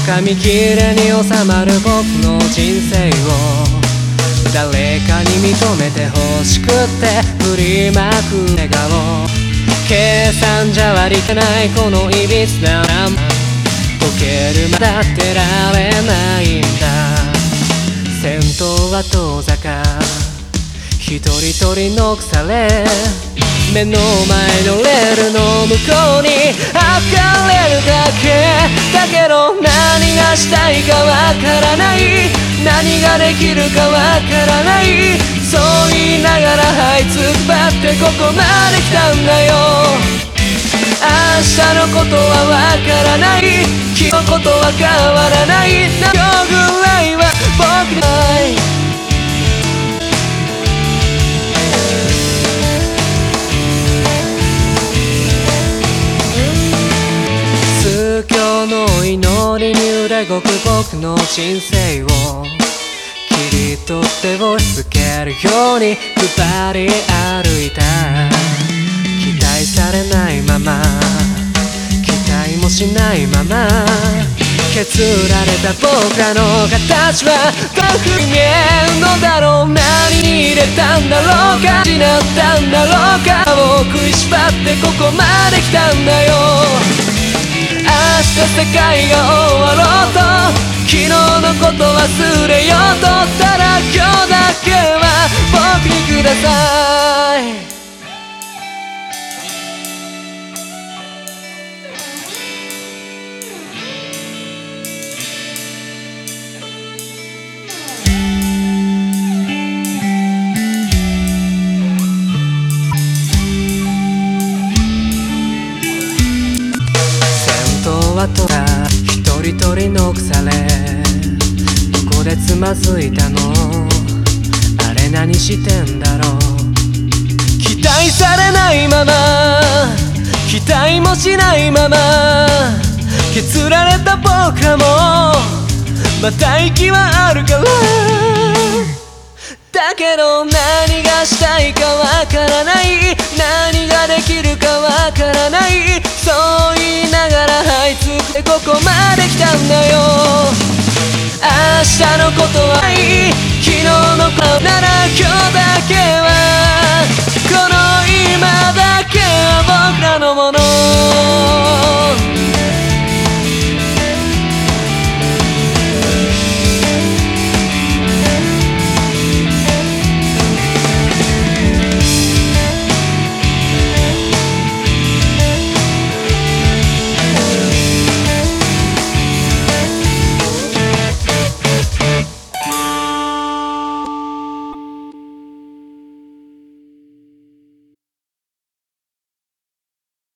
紙切れに収まる僕の人生を誰かに認めて欲しくて振りまく笑顔、計算じゃ割り切れないこのいびつなまま溶けるまだってられないんだ。先頭は遠坂、一人一人の腐れ、目の前のレールの向こうにあかれるだけだけど、何がしたいかわからない、何ができるかわからない、そう言いながら這いつくばってここまで来たんだよ。明日のことはわからない、今日のことは変わらない、今日ぐらいは僕にない。宗教の祈りに揺れ動く僕の人生を切り取って押し付けるように配り歩いた。期待されないまま、期待もしないまま削られた僕らの形はどういうふうに見えるのだろう。何に入れたんだろうか、失ったんだろうか、を食いしばってここまで来たんだよ。明日世界が終わろうと昨日のこと忘れようとただ今日だけは僕にください。あとは一人一人の腐れ、どこでつまずいたの、あれ何してんだろう。期待されないまま、期待もしないまま削られた僕らもまた息はあるから、だけど何がしたいかわからない、何ができるかわからない、そう言いながら這いつくてここまで来たんだよ。明日のことはない、昨日のことなら今日だ